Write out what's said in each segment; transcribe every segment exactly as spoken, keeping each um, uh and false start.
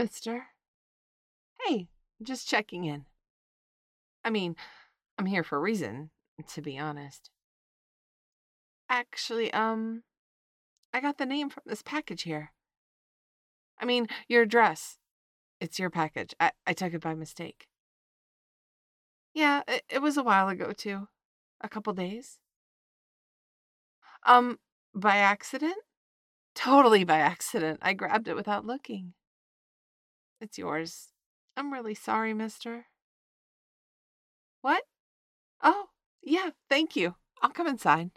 mister. Hey, just checking in. I mean, I'm here for a reason, to be honest. Actually, um, I got the name from this package here. I mean, your address. It's your package. I, I took it by mistake. Yeah, it, it was a while ago, too. A couple days. Um, by accident? Totally by accident. I grabbed it without looking. It's yours. I'm really sorry, mister. What? Oh, yeah, thank you. I'll come inside.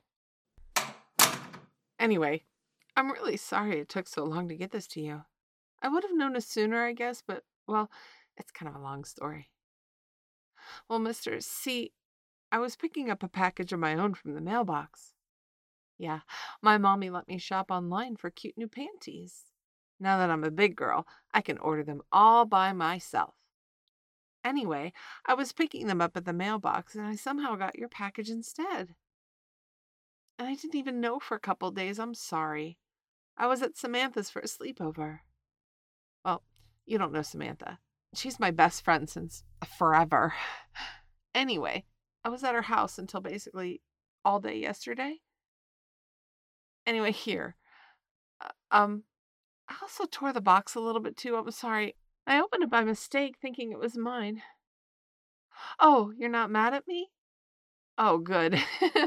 Anyway, I'm really sorry it took so long to get this to you. I would have known it sooner, I guess, but, well, it's kind of a long story. Well, mister, see, I was picking up a package of my own from the mailbox. Yeah, my mommy let me shop online for cute new panties. Now that I'm a big girl, I can order them all by myself. Anyway, I was picking them up at the mailbox and I somehow got your package instead. And I didn't even know for a couple days. I'm sorry. I was at Samantha's for a sleepover. Well, you don't know Samantha. She's my best friend since forever. Anyway, I was at her house until basically all day yesterday. Anyway, here. Uh, um, I also tore the box a little bit too. I'm sorry. I opened it by mistake thinking it was mine. Oh, you're not mad at me? Oh, good.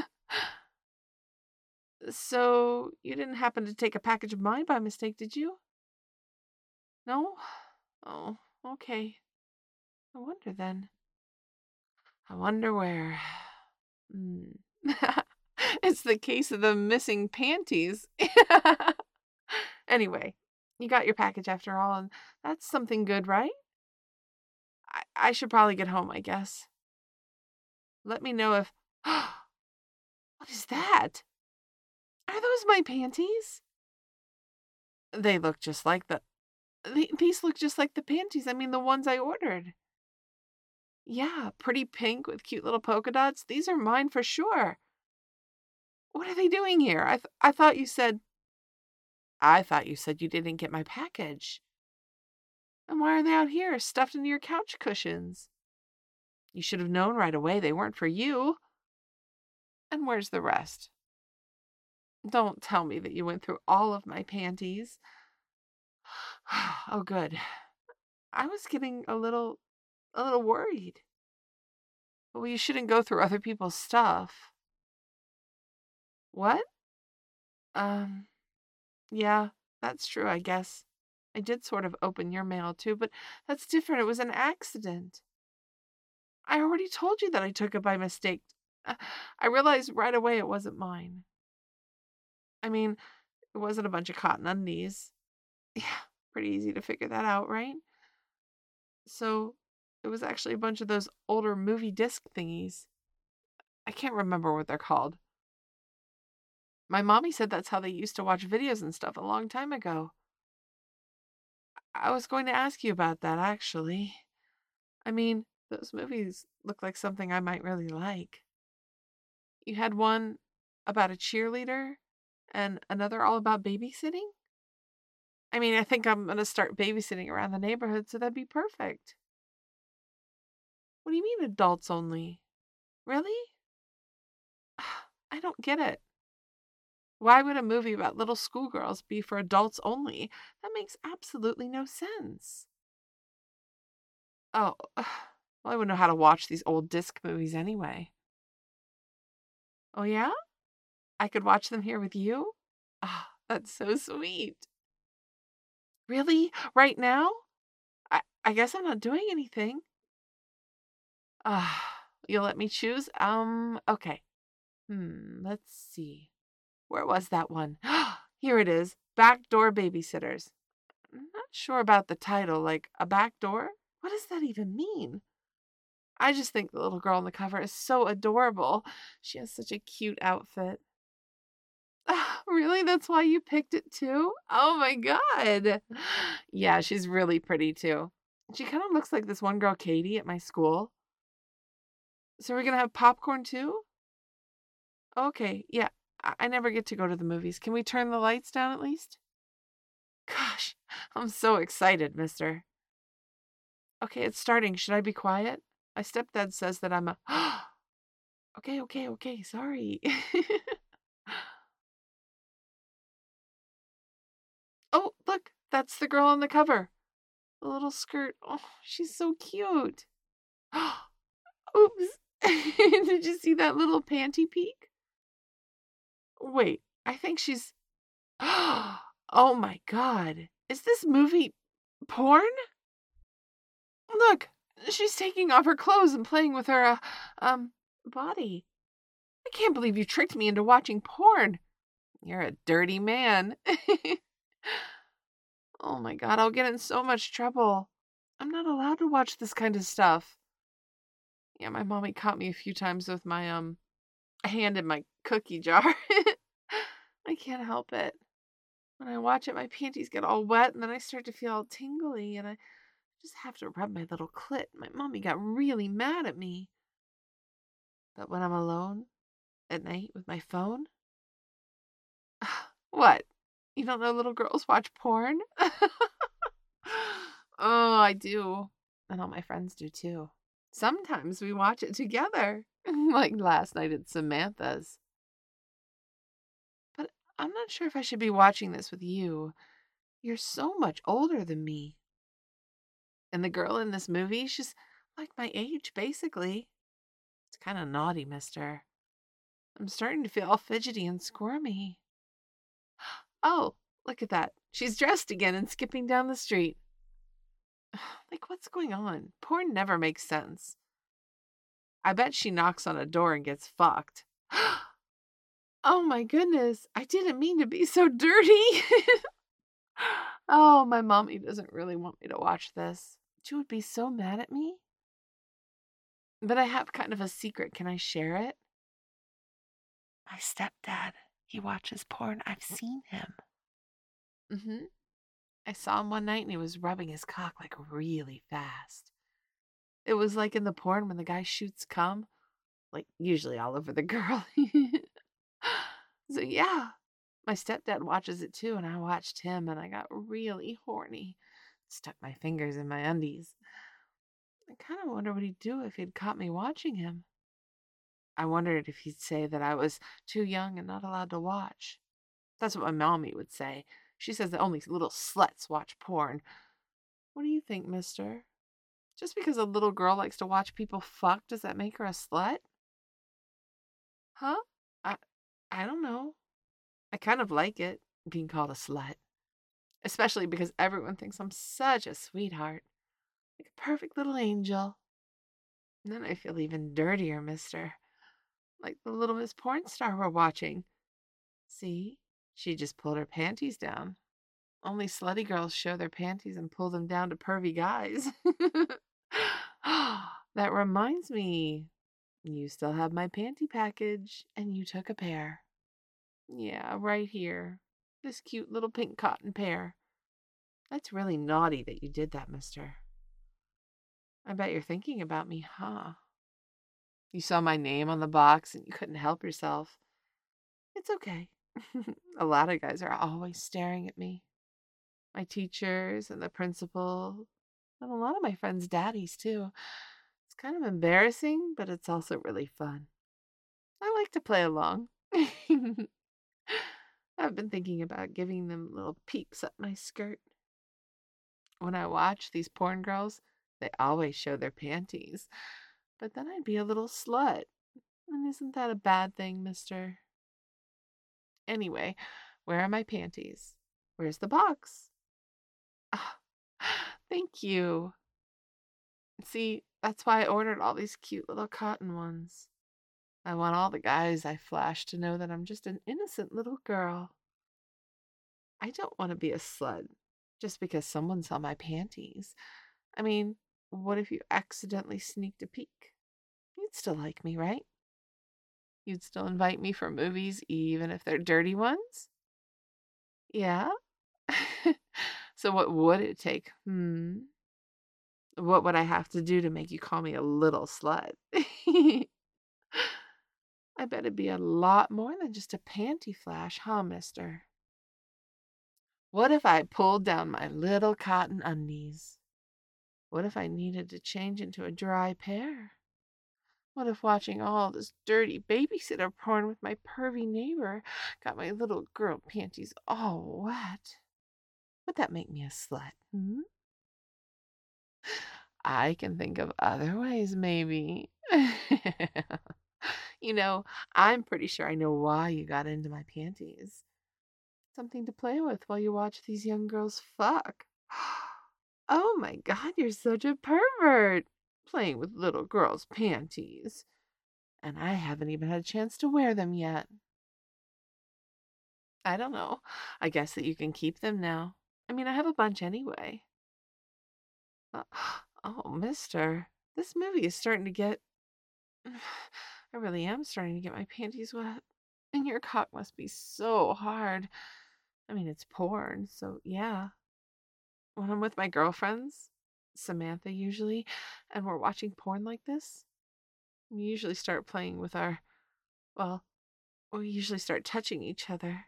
So, you didn't happen to take a package of mine by mistake, did you? No? Oh, okay. I wonder then. I wonder where. Hmm. It's the case of the missing panties. Anyway, you got your package after all, and that's something good, right? I, I should probably get home, I guess. Let me know if. What is that? Are those my panties? They look just like the. the- These look just like the panties. I mean, the ones I ordered. Yeah, pretty pink with cute little polka dots. These are mine for sure. What are they doing here? I th- I thought you said I thought you said you didn't get my package. And why are they out here, stuffed into your couch cushions? You should have known right away they weren't for you. And where's the rest? Don't tell me that you went through all of my panties. Oh, good. I was getting a little, a little worried. Well, you shouldn't go through other people's stuff. What? Um, yeah, that's true, I guess. I did sort of open your mail too, but that's different. It was an accident. I already told you that I took it by mistake. Uh, I realized right away it wasn't mine. I mean, it wasn't a bunch of cotton undies. Yeah, pretty easy to figure that out, right? So it was actually a bunch of those older movie disc thingies. I can't remember what they're called. My mommy said that's how they used to watch videos and stuff a long time ago. I was going to ask you about that, actually. I mean, those movies look like something I might really like. You had one about a cheerleader and another all about babysitting? I mean, I think I'm going to start babysitting around the neighborhood, so that'd be perfect. What do you mean adults only? Really? I don't get it. Why would a movie about little schoolgirls be for adults only? That makes absolutely no sense. Oh, well, I wouldn't know how to watch these old disc movies anyway. Oh, yeah? I could watch them here with you? Ah, that's so sweet. Really? Right now? I, I guess I'm not doing anything. Ah, you'll let me choose? Um, okay. Hmm, let's see. Where was that one? Here it is. Backdoor Babysitters. I'm not sure about the title. Like, a back door? What does that even mean? I just think the little girl on the cover is so adorable. She has such a cute outfit. Ah, really? That's why you picked it too? Oh my god. Yeah, she's really pretty too. She kind of looks like this one girl, Katie, at my school. So we're gonna have popcorn too? Okay, yeah. I, I never get to go to the movies. Can we turn the lights down at least? Gosh, I'm so excited, mister. Okay, it's starting. Should I be quiet? My stepdad says that I'm a. Okay, okay, okay. Sorry. Oh, look, that's the girl on the cover. The little skirt. Oh, she's so cute. Oops. Did you see that little panty peek? Wait, I think she's. Oh my god. Is this movie porn? Look, she's taking off her clothes and playing with her, uh, um, body. I can't believe you tricked me into watching porn. You're a dirty man. Oh my god, I'll get in so much trouble. I'm not allowed to watch this kind of stuff. Yeah, my mommy caught me a few times with my, um, hand in my cookie jar. I can't help it. When I watch it, my panties get all wet, and then I start to feel all tingly, and I just have to rub my little clit. My mommy got really mad at me. But when I'm alone at night with my phone, what? You don't know little girls watch porn? Oh, I do. And all my friends do too. Sometimes we watch it together, like last night at Samantha's. But I'm not sure if I should be watching this with you. You're so much older than me. And the girl in this movie, she's like my age, basically. It's kind of naughty, mister. I'm starting to feel all fidgety and squirmy. Oh, look at that. She's dressed again and skipping down the street. Like, what's going on? Porn never makes sense. I bet she knocks on a door and gets fucked. Oh my goodness. I didn't mean to be so dirty. Oh, my mommy doesn't really want me to watch this. She would be so mad at me. But I have kind of a secret. Can I share it? My stepdad, he watches porn. I've seen him. Mm-hmm. I saw him one night and he was rubbing his cock like really fast. It was like in the porn when the guy shoots cum, like usually all over the girl. So yeah, my stepdad watches it too, and I watched him and I got really horny. Stuck my fingers in my undies. I kind of wonder what he'd do if he'd caught me watching him. I wondered if he'd say that I was too young and not allowed to watch. That's what my mommy would say. She says that only little sluts watch porn. What do you think, mister? Just because a little girl likes to watch people fuck, does that make her a slut? Huh? I I don't know. I kind of like it, being called a slut. Especially because everyone thinks I'm such a sweetheart. Like a perfect little angel. And then I feel even dirtier, mister. Like the little Miss Porn Star we're watching. See? She just pulled her panties down. Only slutty girls show their panties and pull them down to pervy guys. That reminds me. You still have my panty package, and you took a pair. Yeah, right here. This cute little pink cotton pair. That's really naughty that you did that, mister. I bet you're thinking about me, huh? You saw my name on the box and you couldn't help yourself. It's okay. A lot of guys are always staring at me. My teachers and the principal, and a lot of my friends' daddies, too. It's kind of embarrassing, but it's also really fun. I like to play along. I've been thinking about giving them little peeks up my skirt. When I watch these porn girls, they always show their panties. But then I'd be a little slut. And isn't that a bad thing, mister? Anyway, where are my panties? Where's the box? Ah, thank you. See, that's why I ordered all these cute little cotton ones. I want all the guys I flash to know that I'm just an innocent little girl. I don't want to be a slut just because someone saw my panties. I mean, what if you accidentally sneaked a peek? You'd still like me, right? You'd still invite me for movies even if they're dirty ones? Yeah? So what would it take? Hmm. What would I have to do to make you call me a little slut? I bet it'd be a lot more than just a panty flash, huh, mister? What if I pulled down my little cotton undies? What if I needed to change into a dry pair? What if watching all this dirty babysitter porn with my pervy neighbor got my little girl panties all wet? Would that make me a slut? Hmm? I can think of other ways, maybe. You know, I'm pretty sure I know why you got into my panties. Something to play with while you watch these young girls fuck. Oh my God, you're such a pervert. Playing with little girls' panties. And I haven't even had a chance to wear them yet. I don't know. I guess that you can keep them now. I mean, I have a bunch anyway. Uh, oh, mister, this movie is starting to get. I really am starting to get my panties wet. And your cock must be so hard. I mean, it's porn, so yeah. When I'm with my girlfriends, Samantha usually, and we're watching porn like this, we usually start playing with our. Well, we usually start touching each other.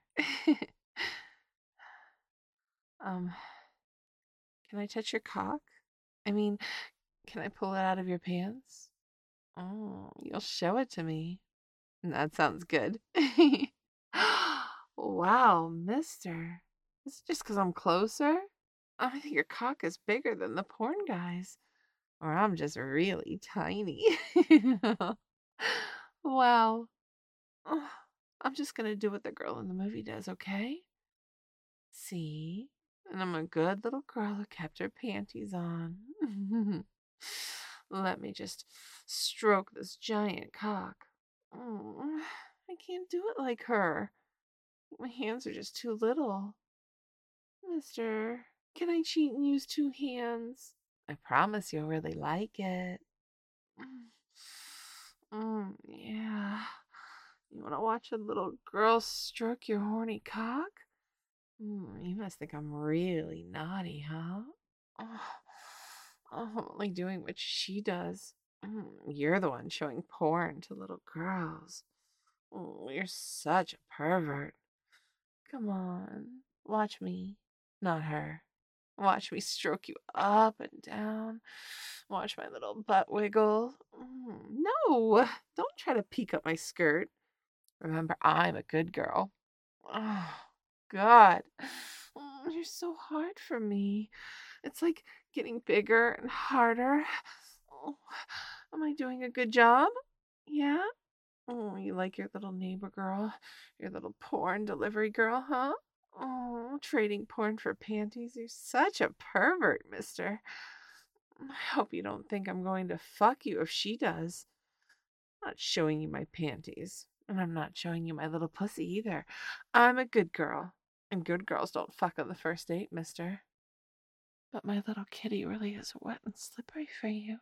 um, can I touch your cock? I mean, can I pull it out of your pants? Oh, you'll show it to me. That sounds good. Wow, mister. Is it just because I'm closer? I think your cock is bigger than the porn guys. Or I'm just really tiny. Wow. Ugh, I'm just gonna do what the girl in the movie does, okay? See? And I'm a good little girl who kept her panties on. Let me just stroke this giant cock. Oh, I can't do it like her. My hands are just too little. Mister, can I cheat and use two hands? I promise you'll really like it. Mm, yeah. You want to watch a little girl stroke your horny cock? Mm, you must think I'm really naughty, huh? Oh, I'm only doing what she does. Mm, you're the one showing porn to little girls. Oh, you're such a pervert. Come on, watch me, not her. Watch me stroke you up and down. Watch my little butt wiggle. Mm, no, don't try to peek up my skirt. Remember, I'm a good girl. Oh, God. Oh, you're so hard for me. It's like getting bigger and harder. Oh, am I doing a good job? Yeah? Oh, you like your little neighbor girl? Your little porn delivery girl, huh? Oh, trading porn for panties. You're such a pervert, mister. I hope you don't think I'm going to fuck you if she does. I'm not showing you my panties. And I'm not showing you my little pussy either. I'm a good girl. And good girls don't fuck on the first date, mister. But my little kitty really is wet and slippery for you.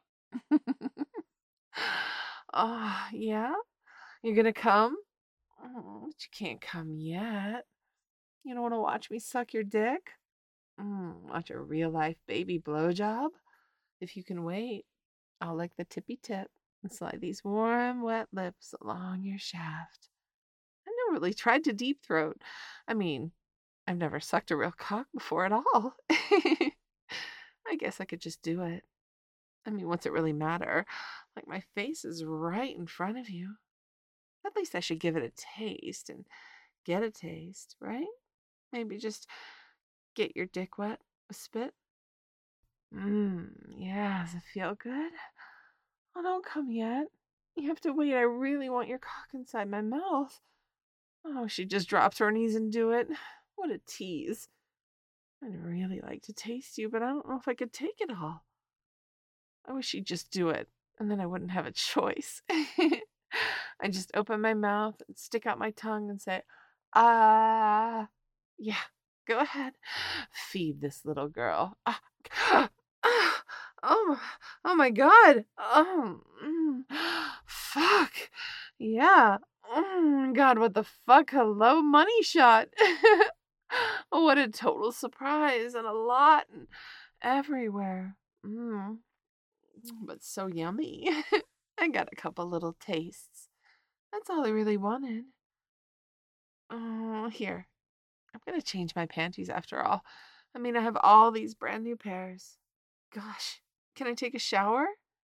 Oh, yeah? You're gonna come? Oh, but you can't come yet. You don't want to watch me suck your dick? Mm, watch a real life baby blowjob? If you can wait, I'll lick the tippy tip and slide these warm, wet lips along your shaft. I've never really tried to deep throat. I mean, I've never sucked a real cock before at all. I guess I could just do it. I mean, what's it really matter? Like, my face is right in front of you. At least I should give it a taste and get a taste, right? Maybe just get your dick wet with spit. Mmm, yeah, does it feel good? Oh, don't come yet. You have to wait. I really want your cock inside my mouth. Oh, she just drops her knees and do it. What a tease. I'd really like to taste you, but I don't know if I could take it all. I wish she'd just do it, and then I wouldn't have a choice. I just open my mouth and stick out my tongue and say, ah. Yeah, go ahead. Feed this little girl. Ah. Ah. Oh, oh my God. Oh, mm. Fuck. Yeah. Mm, God, what the fuck? Hello, money shot. What a total surprise and a lot and everywhere. Mm, but so yummy. I got a couple little tastes. That's all I really wanted. Oh, here. I'm gonna change my panties after all. I mean, I have all these brand new pairs. Gosh, can I take a shower?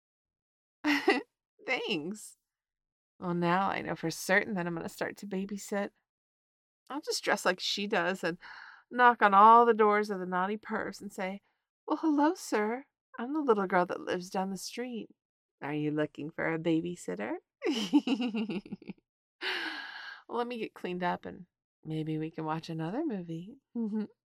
Thanks. Well, now I know for certain that I'm gonna start to babysit. I'll just dress like she does and knock on all the doors of the naughty pervs and say, "Well, hello, sir. I'm the little girl that lives down the street. Are you looking for a babysitter?" Well, let me get cleaned up and maybe we can watch another movie.